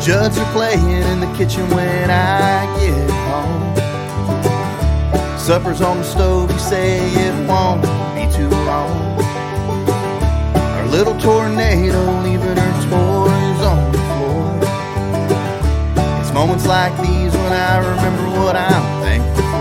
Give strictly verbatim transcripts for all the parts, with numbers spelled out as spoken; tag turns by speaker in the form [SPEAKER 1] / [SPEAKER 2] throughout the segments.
[SPEAKER 1] Judds are playing in the kitchen when I get home. Supper's on the stove, you say it won't be too long. Our little tornado leaving her toys on the floor. It's moments like these when I remember what I'm thankful for.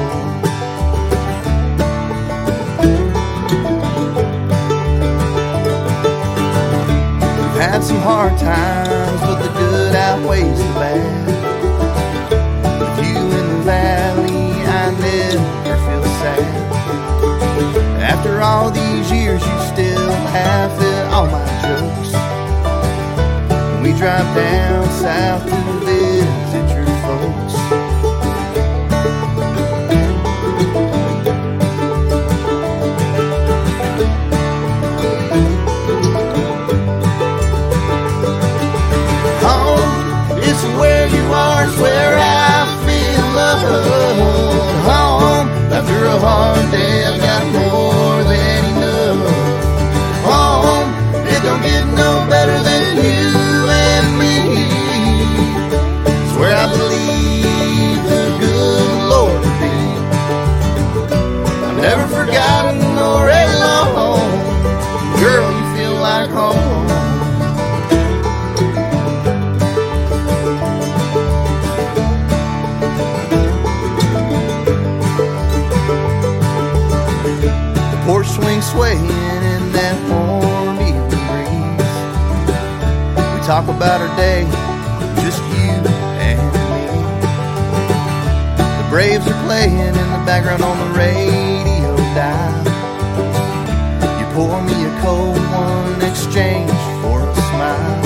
[SPEAKER 1] We've had some hard times, but the good outweighs the bad. With you in the valley, I never feel sad. After all these years, you still laugh at all my jokes. When we drive down south to visit your folks. Where you are is where I feel loved. Home, after a hard day, I've got more than enough. Home, it don't get no better than you and me. It's where I believe the good Lord will be. I've never forgotten nor alone. Girl, you feel like home. Porch swing swaying in that warm evening breeze. We talk about our day, just you and me. The Braves are playing in the background on the radio dial. You pour me a cold one in exchange for a smile.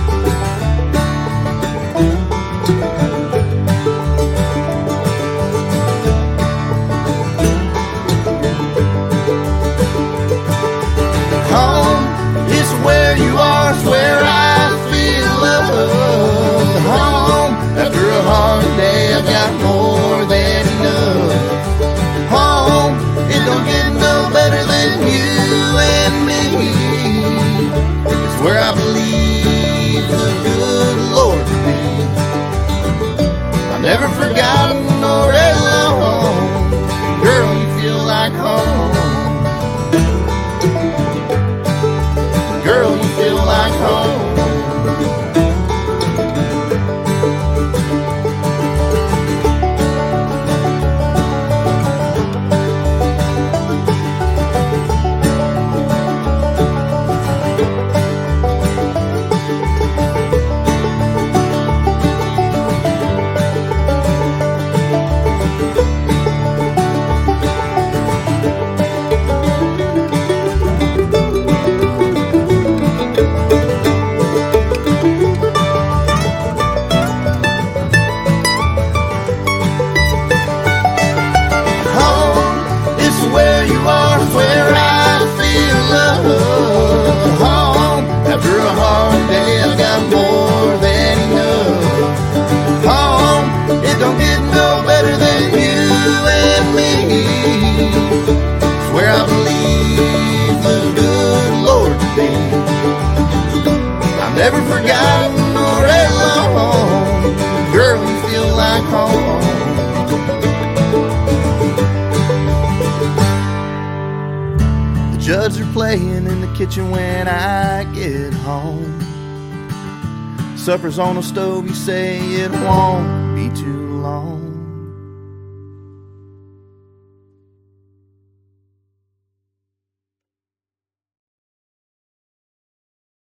[SPEAKER 1] Home is where you are, is where I feel loved. Home, after a hard day, I've got more than enough. Home, it don't get no better than you and me. It's where I believe the good Lord will be. I've never forgotten nor alone. Girl, you feel like home. Girl, you feel like home. After a hard day, I've got more than enough. Home, it don't get no better than you and me. It's where I believe the good Lord to be. I've never forgotten nor alone. Girl, you feel like home. Judds are playing in the kitchen when I get home. Supper's on the stove, you say it won't be too long.